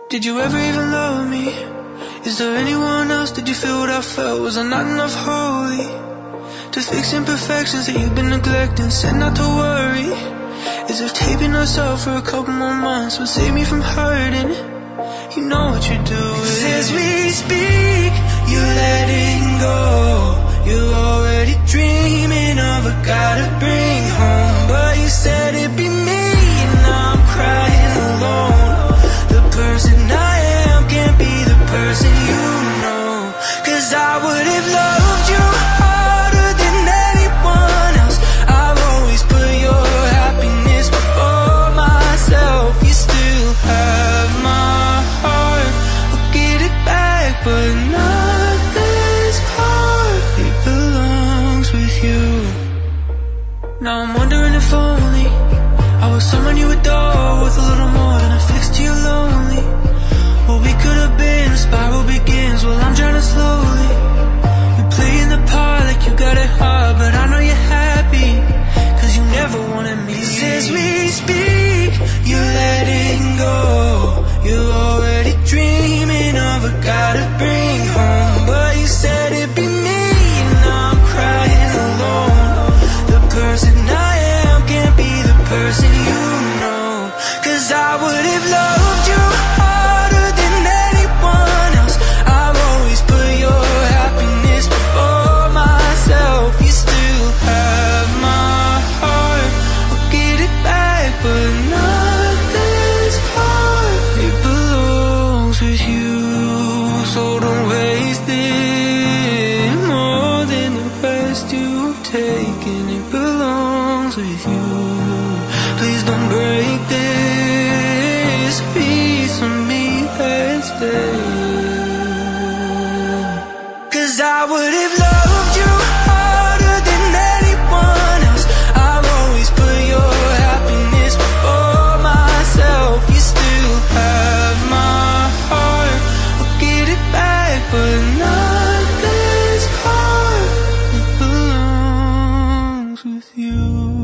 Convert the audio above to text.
Did you ever even love me? Is there anyone else? Did you feel what I felt? Was I not enough holy to fix imperfections that you've been neglecting? Said not to worry, as if taping us up for a couple more months would save me from hurting. You know what you're doing. 'Cause as we speak, you're letting go. You're already dreaming of a guy to bring home, but you said it'd be me, and now I'm crying alone. The person I am can't be the person you know. 'Cause I would have loved you harder than anyone else. I've always put your happiness before myself. You still have my heart, I'll get it back, but not this part. It belongs with you. Now I'm wondering if only I was someone you adore, with a little more than a fix to your lonely. What we could have been, the spiral begins. Well, I'm drowning slowly. You're playing the part like you got it hard, but I know you're happy, 'cause you never wanted me. 'Cause as we speak, you're letting go. You're already dreaming of a guy to bring home, but you said it'd be me, and now I'm crying alone. The person I am can't be the person you know. 'Cause I would have loved you harder than anyone else. I've always put your happiness before myself. You still have my heart, I'll get it back, but not this part. It belongs with you, so don't waste it more than the rest you've taken. It belongs with you. Please don't break this piece of me that's staying. 'Cause I would have loved you harder than anyone else. I've always put your happiness before myself. You still have my heart, I'll get it back, but not this part. It belongs with you.